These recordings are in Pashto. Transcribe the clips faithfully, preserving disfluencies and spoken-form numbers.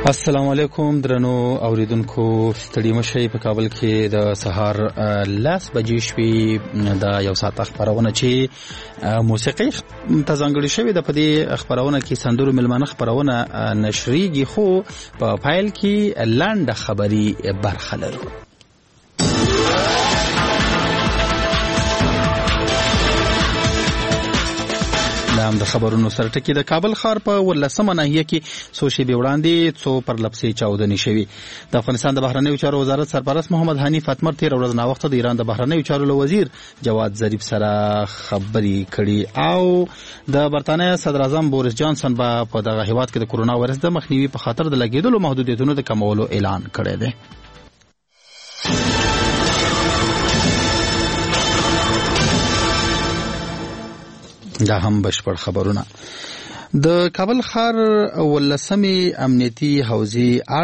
السلام علیکم درنو اوریدونکو، ستړي مشئ. په کابل کې د سهار لاس بجې شوې د یو ساعت خبرونه چې موسیقي ته ځانګړې شوې ده. په دې خبرونه کې سندرو ملمانه خبرونه نشریږي، خو په فایل کې لاندې خبري برخه لرو. نام د خبرونو سره ټکی د کابل ښار په ولسمه ناحیه کې څو شېبې وړاندې څو پرلپسې چاودنې شوې. د افغانستان د بهرنیو چارو وزارت سرپرست محمد حنیف اتمر تېره ورځ ناوخته د ایران د بهرنیو چارو له وزیر جواد ظریف سره خبرې کړي او د برتانیې صدر اعظم بوریس جانسن به په دغه هیواد کې د کورونا وایرس د مخنیوي په خاطر د لګېدلو محدودیتونو د کمولو اعلان کړی دی. دا هم بشپړ خبرونه. د کابل ښار ولسمې امنیتي حوزې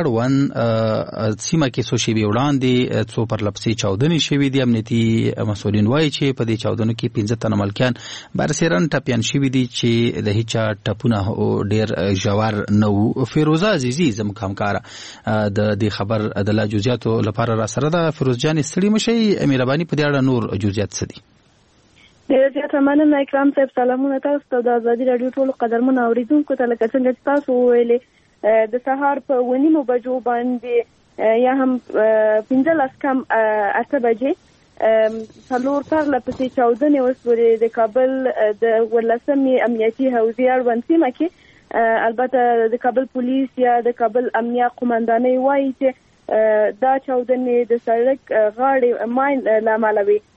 اړوند سیمه کې څو شېبې وړاندې څو پرلپسې چاودنې شوې دي. امنیتي مسؤلین وایي چې په دې چاودنو کې پنځه تنه ملکیان برسېرن ټپیان شوي دي چې د هیچا ټپونه ډېر ژور نه وو. فیروزه عزیزي زموږ همکاره د دې خبر د لا جزیاتو لپاره را سره ده. فیروز جانې ستړي مشئ، مهرباني په دې اړه نور جزیات څه دي؟ ډېر زیاته مننه اکرام صاحب. سلامونه تاسو ته د ازادي راډیو ټولو قدرمنو اوریدونکو ته. لکه څنګه چې تاسو وویلې د سهار په اوه نیمو بجو باندې یا هم پنځلس کم اته بجې څلور پرلپسې چاودنې وسوې د کابل د ولسمې امنیتي حوزې اړوند سیمه کې. البته د کابل پولیس یا د کابل امنیه قومندانۍ وایي چې دا چاودنې د سړک غاړې ماین له امله وي.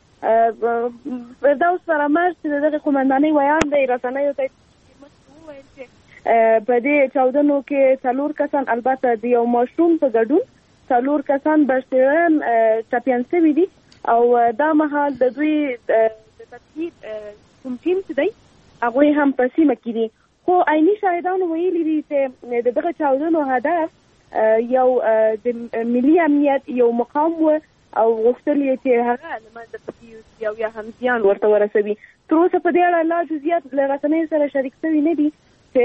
فردوس فرامرز چې دغه قومندانۍ ویان دی رسنیو ته وویل چې په دې چاودنو کې څلور کسان، البته د یو ماشوم په ګډون څلور کسان برسېرن ټپیان شوي دي او دا مهال د دوی د تفتیش کوم ټیم چې دی هغوی هم په سیمه کې دي. خو عیني شاهدانو ویلي دي چې د دغه چاودنو هدف یو د ملي امنیت یو مقام و او غوښتل یې چې هغه له منځه پکې یو یا هم زیان ورته ورسوي. تر اوسه په دې اړه لا جزئیات له رسنیو سره شریک شوي نه دي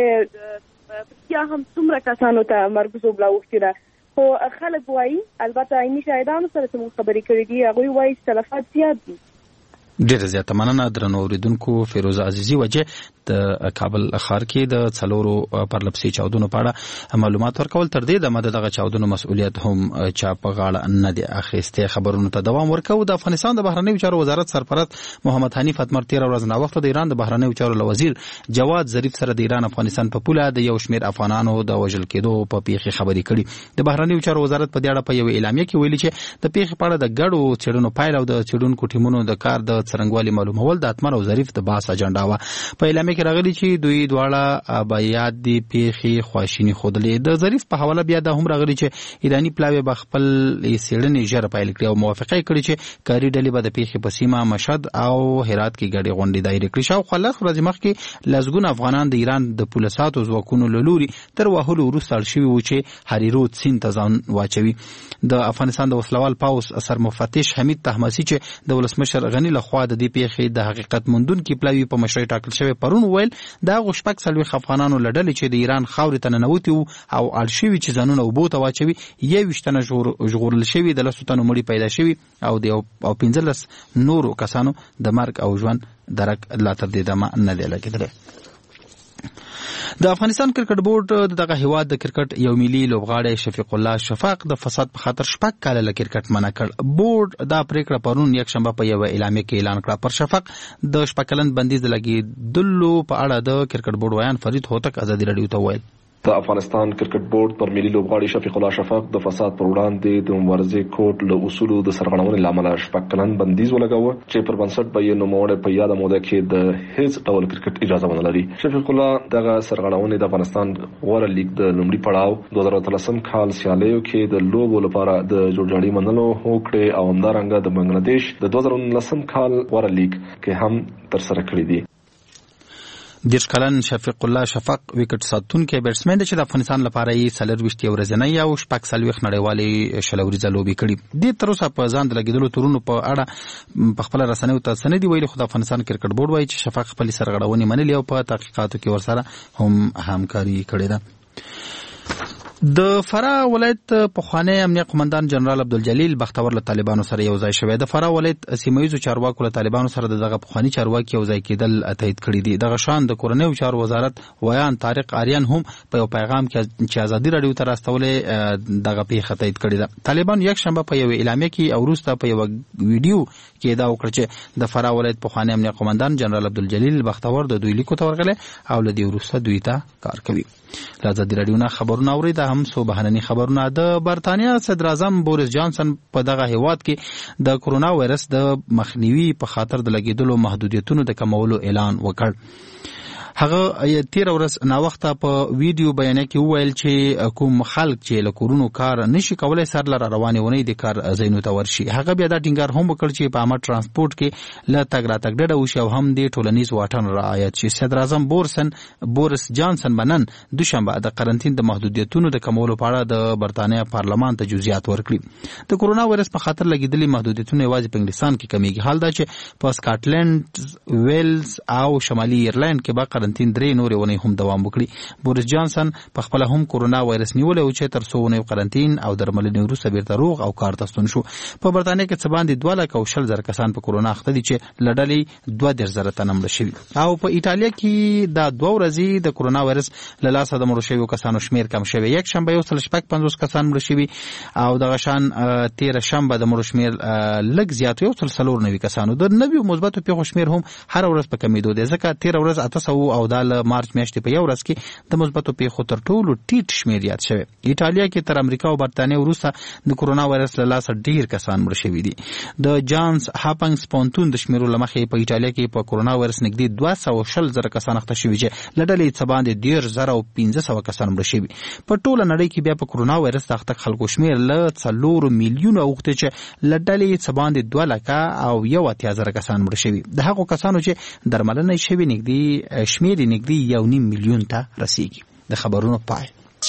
چې بیا هم څومره کسانو ته مرګ ژوبله اوښتې ده. خو خلک وایي، البته عیني شاهدانو سره چې موږ خبرې کړې دي هغوی وایي چې تلفات زیات دي. ډېره زیاته مننه درنو اوریدونکو. فیروزه عزیزي وجه د کابل ښار کې د څلورو پرلپسې چاودنو په اړه معلومات ورکول. تر دې دمه د دغه چاودنو مسؤلیت هم چا په غاړه نه دی اخیستی. خبرونو ته دوام ورکوو. د افغانستان د بهرنیو چارو وزارت سرپرست محمد حنیف اتمر تېره ورځ ناوخته د ایران د بهرنیو چارو له وزیر جواد ظریف سره د ایران افغانستان په پوله د یو شمېر افغانانو د وژل کېدو په پیښې خبرې کړي. د بهرنیو چارو وزارت په دې اړه په یوه اعلامیه کې ویلي چې د پیښې په اړه د ګډو څېړنو پایله او د څېړونکو ټیمونو د کار د څرنګوالي معلومول د اتمر او ظریف د بحث اجنډا وه. په اعلامیه کې راغلي چې دوی دواړه به یاد دي پیښې خواشیني ښودلې. د ظریف په حواله بیا دا هم راغلي چې ایراني پلاوی به خپل څېړنې ژر پیل کړي او موافقه یې کړې چې کاري ډلې به د پیښې په سیمه مشهد او هرات کې ګډې غونډې دایرې کړي. شاوخوا لس ورځې مخکې لسګونه افغانان د ایران د پولساتو ځواکونو له لوري تر وهلو وروسته اړ شوي وو چې هریرود سیند ته ځان واچوي. د افغانستان د وسلوال پوځ سرمفتش حمید طهماسي چې د ولسمشر غني لخوا د دې پیښې د حقیقت موندونکي پلاوي په مشرۍ ټاکل شوی پرون وویل دا هغو شپږ څلوېښت افغانانو له ډلې چې د ایران خاورې ته ننوتي وو او اړ شوي چې ځانونه اوبو ته واچوي، یوویشت تنه ژغورل شوي، د لسو تنو مړي پیدا شوي او د او پنځلس نورو کسانو د مرګ او ژوند درک لا تر دې دمه نه دی لګېدلی. د افغانستان کرکټ بورډ دغه هیواد د کرکټ یو ملي لوبغاړی شفیق الله شفاق د فساد په خاطر شپږ کاله له کرکټ منع کړ. بورډ دا پریکړه پرون یکشنبه په یوه اعلامیه کې اعلان کړه. پر شفاق د شپږ کلن بندیز د لګېدلو په اړه د کرکټ بورډ ویان فرید هوتک ازادي راډیو ته وویل د افغانستان کرکټ بورډ پر ملي لوبغاړي شفیق الله شفاق د فساد پر وړاندې د مبارزې کوډ له اصولو د سرغړونې له امله شپږ کلن بندیز ولګاوه چې پر بنسټ به یې نوموړی په یاده موده کې د هیڅ ډول کرکټ اجازه ونه لري. شفیق الله دغه سرغړونې د افغانستان غوره لیګ د لومړي پړاو دوه زره اتلسم کال سیالیو کې د لوبو لپاره د جوړجاړي منلو هوکړې او همدارنګه د بنګلادیش د دوه زره نولسم کال غوره لیګ کې هم ترسره کړي دي. دېرش کلن شفیق الله شفاق وکټ ساتونکی بیټسمن دی چې د افغانستان لپاره یې څلرویشت ورځنۍ او شپږ څلوېښت نړیوالې شل وریځه لوبې کړي. دې تر اوسه په ځان د لګېدلو تورونو په اړه په خپله رسنیو ته څه نه دي ویلي، خو د افغانستان کرکټ بورډ وایي چې شفاق خپلې سرغړونې منلې او په تحقیقاتو کې ورسره هم همکاري کړې ده. د فراه ولایت پخوانی امنیه قومندان جنرال عبدالجلیل بختور له طالبانو سره یو ځای شوی. د فراه ولایت سیمه‌ییزو چارواکو له طالبانو سره دغه پخوانی چارواکي یو ځای کېدل تایید کړي دي. دغه شان د کورنیو چارو وزارت ویان طارق آریان هم په یو پیغام کې چې ازادي راډیو ته راستولې دغه پیښه تایید کړې ده. طالبان یک شنبه په یو اعلامیه کې او وروسته په یو ویډیو کې دا وکړ چې د فراه ولایت پخوانی امنیه قومندان جنرال عبدالجلیل بختور د دوی لیکو ته ورغلی او له دې وروسته دوی ته کار کوي. له ازادي راډیو نه خبرونه اوري. دا هم څو بهرني خبرونه. د برتانیا صدر اعظم بوریس جانسن په دغه هیواد کې د کرونا وایرس د مخنیوي په خاطر د لګیدلو محدودیتونو د کمولو اعلان وکړ. هغه تیر ورځ نا وخته په ویډیو بیان کې وویل چې کوم خلک چې له کورونو کار نشي کولای سر لره روانې ونی د کار زینو ته ورشي. هغه بیا دا ټینګار هم وکړ چې په عامه ترانسپورت کې له تګ راتګ ډډه وشي او هم د ټولنیز واټن رعایت شي. صدر اعظم بورسن بوریس جانسن بنن دوشنبه د قرنطین د محدودیتونو د کمولو په اړه د برتانیا پارلمان ته جزئیات ورکړي. د کرونا وایرس په خاطر لګیدلي محدودیتونه یوازې په انګلستان کې کمیږي. حال دا چې په سکاټلند، ویلز او شمالي ایرلند کې به قرنطین درې نورې ونې هم دوام وکړي. بوریس جانسن په خپل هم کرونا وایرس نیولې او چې تر څو ونې قرنطین او درملنې وروسته بیرته روغ او کار ته ستون شو. په برتانیا کې څه باندې دوه لکه او شل زره کسان په کرونا اخته دي چې له ډلې دوه دېرش زره تنه مړه شوي. او په ایټالیا کې دا دوه ورځې د کرونا وایرس له لاسه د مړو شویو کسانو شمیر کم شوی. یک شنبه یو سل شپږ پنځوس کسان مړه شوي او دغه شان تېره شنبه د مړو شمیر لږ زیات یو سل څلور نوي کسانو. د نویو مثبتو پیښو شمیر هم هره ورځ په کمېدو دی ځکه تېره ورځ اته سوه او د مارچ میاشتې په یو ورځ کې د مثبتو پیښو تر ټولو ټیټ شمیر یاد شوی. ایټالیا کې تر امریکا او برتانیا وروسته د کرونا وایرس له لاسه ډیر کسان مړه شوي دي. د جانس هاپنګز پونتون د شمیرو له مخې په ایټالیا کې په کرونا وایرس نږدې دوه سوه شل زره کسان اخته شوي چې له ډلې څه باندې دېرش زره او پنځه سوه کسان مړه شوي. په ټوله نړۍ کې بیا په کرونا وایرس د اخته خلکو شمیر له څلورو میلیونو اوښتی چې له ډلې څه باندې دوه لکه او یو اتیا زره کسان مړه شوي. د هغو کسانو چې درملنه یې شوې نږدې شمیر یې نږدې یو نیم میلیون ته رسیږي. د خبرونو پای.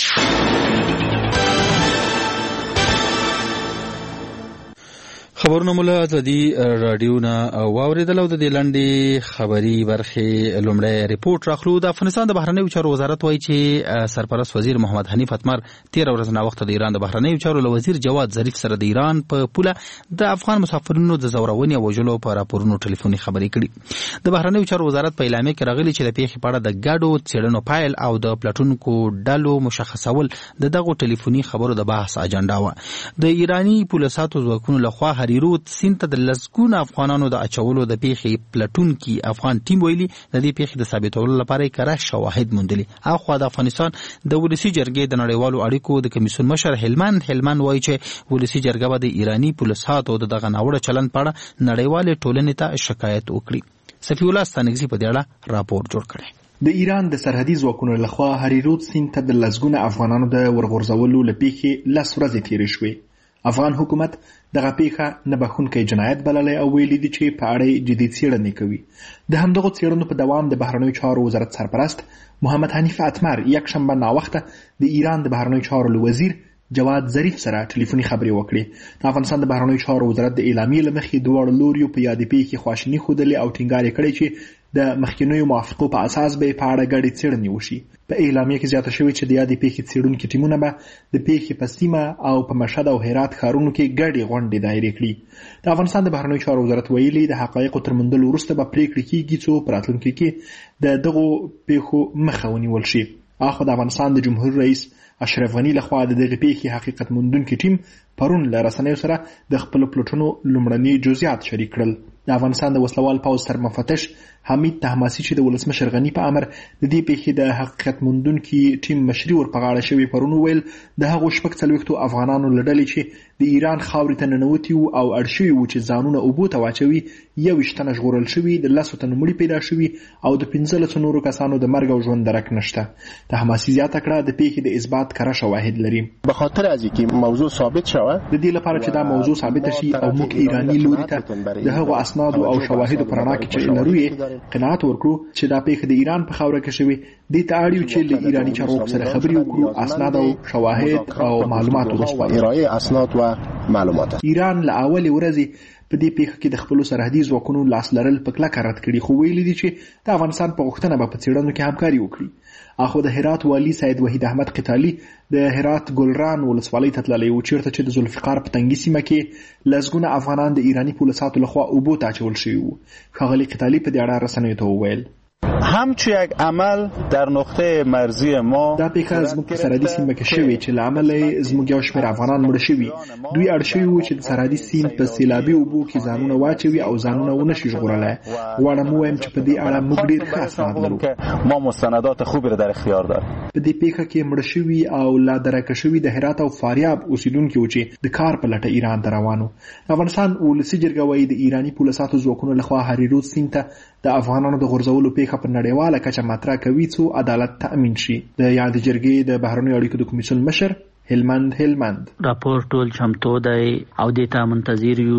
خبرونه مولا ازادي راډیو نه واوریدل او د دې لنډې خبري برخې لومړی ریپورت راخلو. د افغانستان د بهرنیو چارو وزارت وایي چې سرپرست وزیر محمد حنیف اتمر تیر ورځ نا وخت د ایران د بهرنیو چارو له وزیر جواد ظریف سره د ایران په پوله د افغان مسافرینو د زورونې او وژلو په راپورونو ټلیفوني خبرې کړي. د بهرنیو چارو وزارت په اعلامیه کې راغلي چې د پیښې په اړه د ګډو څېړنو پایل او د پلټونکو ډلو مشخصول د دغو ټلیفوني خبرو د بحث اجنډا وه. د ایرانی پولیساتو ځواکونو لخوا هریرود سیند ته د لسګونو افغانانو د اچولو د پیښې پلټونکي افغان ټیم ویلي د دې پیښې د ثابتولو لپاره کره شواهد موندلي. اخوا د افغانستان د ولسي جرګې د نړیوالو اړیکو د کمیسیون مشر هلمند هلمند وایي چې ولسي جرګه به د ایرانی پولیساتو د دغه ناوړه چلند په اړه نړیوالې ټولنې ته شکایت وکړي. صفی الله ستانکزي په دې اړه راپور جوړ کړی. د ایران د سرحدي ځواکونو لخوا هریرود سیند ته د لسګونو افغانانو د ورغورځولو له پیښې لس ورځې تېرې شوې. افغان حکومت دغه پیښه نه بخښونکی جنایت بللی او ویلي دي چې په اړه جدي څېړنې کوي. د همدغو څېړنو په دوام د بهرنیو چارو وزارت سرپرست محمد حنیف اتمر یک شنبه ناوخته د ایران د بهرنیو چارو له وزیر جواد ظریف سره ټلیفوني خبرې وکړې. د افغانستان د بهرنیو چارو وزارت د اعلامیې له مخې دواړو لوریو په یادې پیښې خواشیني ښودلې او ټینګار یې کړی چې د مخکینیو موافقو په اساس به په اړه ګډې څېړنې وشي. په اعلامیه کې زیاته شوې چې د یادې پیښې څېړونکي ټیمونه به د پیښې په سیمه او په مشهد او هرات ښارونو کې ګډې غونډې دایرې کړي. د افغانستان د بهرنیو چارو وزارت ویلي د حقایقو تر موندلو وروسته به پریکړې کیږي څو په راتلونکي کې د دغو پیښو مخه ونیول شي. اخو د افغانستان د جمهور رئیس اشرف غنی لخوا د دغه پیښې حقیقت موندونکي ټیم پرون له رسنیو سره د خپل پلټونو لومړني جزئیات شریک کړل. د افغانستان د وسلوال پوځ سرمفتش حمید طهماسي چې د ولسمشر غنی په امر د دې پیښې د حقیقت موندونکي ټیم مشري ور په غاړه شوی پرون ویل د هغو شپږ څلوېښتو افغانانو له ډلې چې د ایران خاورې ته ننوتي وو او اړ شوي وو چې ځانونه اوبو ته واچوي یوویشت تنه ژغورل شوي، د لسو تنو مړي پیدا شوي او د پنځلسو نورو کسانو د مرګ او ژوند درک نشته. طهماسي زیاته کړه د پیښې د اثبات کره شواهد لري. به خاطر از اینکه موضوع ثابت شوه د دې لپاره چې دا موضوع ثابت شي او موږ ایرانی لوري ته د هغو اسناد او شواهد په رڼا کې چې لرو یې قناعت ورکړو چې دا پیښه د ایران په خاوره کې شوې دې ته اړ یو چې له ایراني چارواکو سره خبرې وکړو، اسناد او شواهد او معلومات وسپارو. ارائه اسناد و معلومات. ایران له اولې ورځې په دې پیښه کې د خپل سرحدي ځواکونو لاس لرل په کلکه رد کړي، خو ویلي دي چې د افغانستان په غوښتنه به په څېړنو کې همکاري وکړي. اخو د هرات والي سید وحید احمد قتالي د هرات ګلران ولسوالۍ ته تللی و، چیرته چې د ذوالفقار په تنګي سیمه کې لسګونه افغانان د ایراني پولیسو لخوا اوبو ته اچول شوي وو. ښاغلي قتالي په دې اړه رسنیو ته وویل همچو یک عمل در نقطه مرزی ما دا پیښه زموږ په سرحدي سیمه کې شوې چې له امله یې زموږ یو شمېر افغانان مړه شوي. دوی اړ شوي وو چې د سرحدي سیند په سیلابي اوبو کې ځانونه واچوي او ځانونه ونه شي ژغورلی. غواړم ووایم چې په دې اړه موږ ډېر ښه اسناد لرو. ما مستندات خوبی را در اختیار داریم. په دې پیښه کې مړه شوي او لا درکه شوي د هرات او فاریاب اوسیدونکي وو چې د کار په لټه ایران ته روان وو. افغانستان ولسي جرګه وایي د ایراني پولیسو ځواکونو لخوا هریرود سیند ته د افغانانو د غورځولو پیښه په نړیواله کچه مطرح کوي څو عدالت تأمین شي. د یاد جرګې د بهرنیو اړیکو د کمیسیون مشر هلمند هلمند راپور ټول چمتو دی او د ته منتظر یو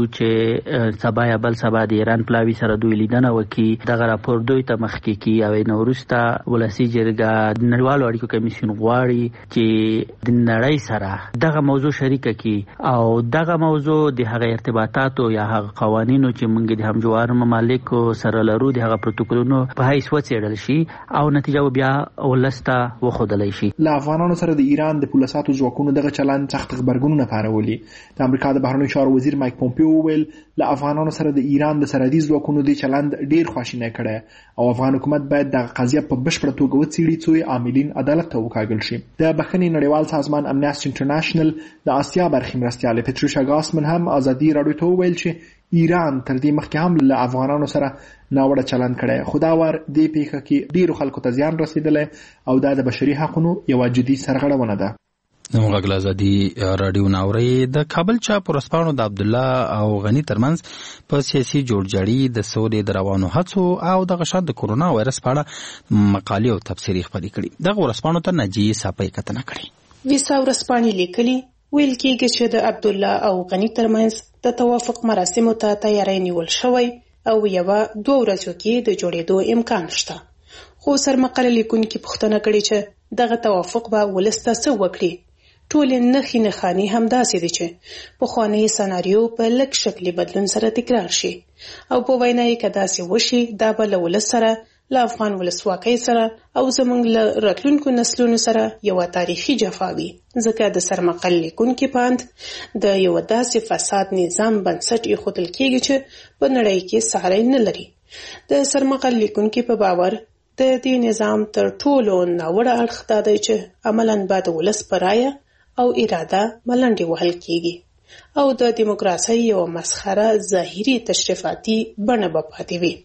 چې سبا یا بل سبا د ایران پلاوی سره دوی لیدنه وکي. دغه راپور دوی ته مخکې کی او نورستا ولسی جرګه د نړیوالو اړیکو کمیسیون غواړي چې د نړۍ سره دغه موضوع شریک کی او دغه موضوع د هغه ارتباطاتو یا هغه قوانینو چې موږ د همجوار ممالکو سره لرو د هغه پروتوکولونو په هیڅ وڅېړل شي او نتیجه بیا ولستا وخدلای شي. له افغانانو سره د ایران د پولیسو ځواکونو دغه چلند سخت خبرګونونه پارولي. د امریکا د بهرنیو چارو وزیر مایک پومپیو وویل له افغانانو سره د ایران د سرحدي ځواکونو د چلند ډیر خواشینی کړی او افغان حکومت باید د قضیه په بشپړه توګه وڅېړي څو عاملین عدالت ته وکاږل شي. د بخښنې نړیوال سازمان امنیستي انټرنیشنل د آسیا برخې مرستیاله پټریشا ګاسمن هم ازادي راډیو ته وویل چې ایران تر دې مخکې هم له افغانانو سره ناوړه چلند کړی، خو دا وار دې پیښه کې ډیرو خلکو ته زیان رسېدلی او دا د بشري حقونو یوه جدي سرغړونه ده. نو غږ ازادي راډیو ناوري د کابل چاپ ورسپانو د عبد الله او غنی ترمنځ په سیاسي جوړجاړي د سولې د روانو هڅو او د غشاد د کورونا وایرس په اړه مقالې او تبصرې خپرې کړي. دغه ورسپانو ته نجی صاحب کتنه کړې. ویسا ورسپانې لیکلي ویل کېږي چې د عبد الله او غنی ترمنځ د توافق مراسمو ته تیاری نیول شوی او یوه دوه ورځو کې د جوړېدو امکان شته. خو سرمقاله لیکونکي پوښتنه کړې چې دغه توافق به ولس ته څه وکړي. ټولې نښې نښانې همداسې دي چې پخوانی سناریو په لږ شکلي بدلون سره تکرار شي او په وینا یې که داسې وشي دا به له ولس سره له افغان ولسواکۍ سره او زموږ له راتلونکو نسلونو سره یوه تاریخي جفا وي، ځکه د سرمقل لیکونکي پاند د یو داسې فساد نظام بنسټ ایښودل کېږي چې په نړۍ کې ساری نه لري. د سرمقل لیکونکي په باور د دې نظام تر ټولو ناوړه اړخ دا دی چې عملاً به د ولس په رایه او اراده ملنډې وهل کېږي او د دیموکراسۍ یو مسخره ظاهري تشریفاتي بڼه به پاتې وي.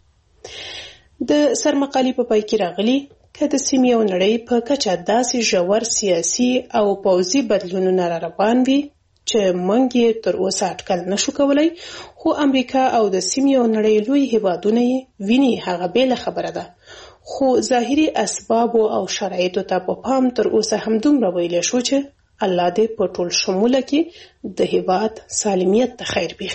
د سرمقالي په پای کې راغلي که د سیمې او نړۍ په کچه داسې ژور سیاسي او پوځي بدلونونه را روان وي چې موږ یې تر اوسه اټکل نشو کولی، خو امریکا او د سیمې او نړۍ لوی هیوادونه یې ویني هغه بېله خبره ده. خو ظاهري اسبابو او شرایطو ته په پام تر اوسه همدومره ویلی شو چې الله دې په ټول شموله کې د هیواد سالمیت ته خیر پېښ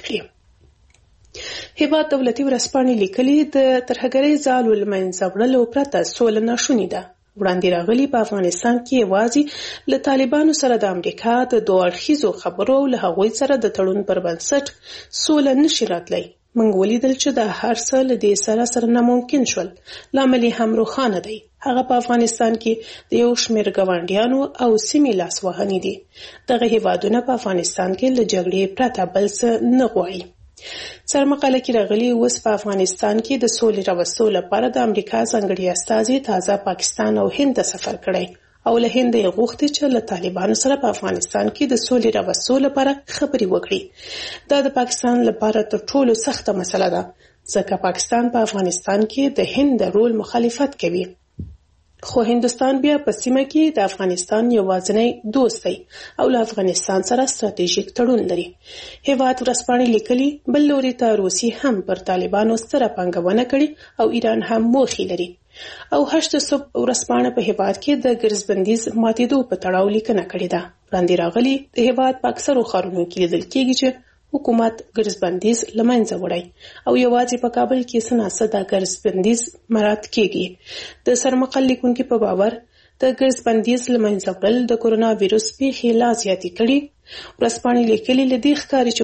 کړي. هیواد دولتي ورځپاڼې لیکلي د ترهګرۍ ځالو له منځه وړلو پرته سوله ناشونې ده. وړاندې راغلي په افغانستان کې یوازې له طالبانو سره د امریکا د دوه اړخیزو خبرو له هغوی سره د تړون پر بنسټ سوله نشي راتلی. موږ ولیدل چې د هر څه له دې سره سره ناممکن شول. لامل یې هم روښانه دی. هغه په افغانستان کې د یو شمېر ګاونډیانو او سیمې لاسوهنې دي. دغه هیوادونه په افغانستان کې له جګړې پرته بل څه نه غواړي. سرمقاله کې راغلي اوس په افغانستان کې د سولې راوستلو لپاره د امریکا ځانګړي استازي تازه پاکستان او هند ته سفر کړی او له هند یې غوښتي چې له طالبانو سره په افغانستان کې د سولې راوستلو لپاره خبرې وکړي. دا د پاکستان لپاره تر ټولو سخته مسله ده ځکه پاکستان په افغانستان کې د هند د رول مخالفت کوي. خو هندوستان بیا په سیمه کې د افغانستان یوازینی دوست دی او له افغانستان سره ستراتیژیک تړون لري. هیواد ورځپاڼې لیکلي بل لوري ته روسي هم پر طالبانو ستره پانګونه کړې او ایران هم موخې لري. او هشت صبح ورځپاڼه په هیواد کې د ګرځبندیز ماتېدو په تړاو لیکنه کړې ده. وړاندې راغلي د هیواد په اکثرو ښارونو کې لیدل کېږي چې حکومت ګرځبندیز لمنځه وړي او یوازې په کابل کې سناسه د ګرځبندیز مراد کیږي. د سرمقل لیکونکو په باور د ګرځبندیز لمنځه وړل د کورونا وایرس پیښې لا زیاتې کړي. ورځپاڼې لیکلي له دې ښکاري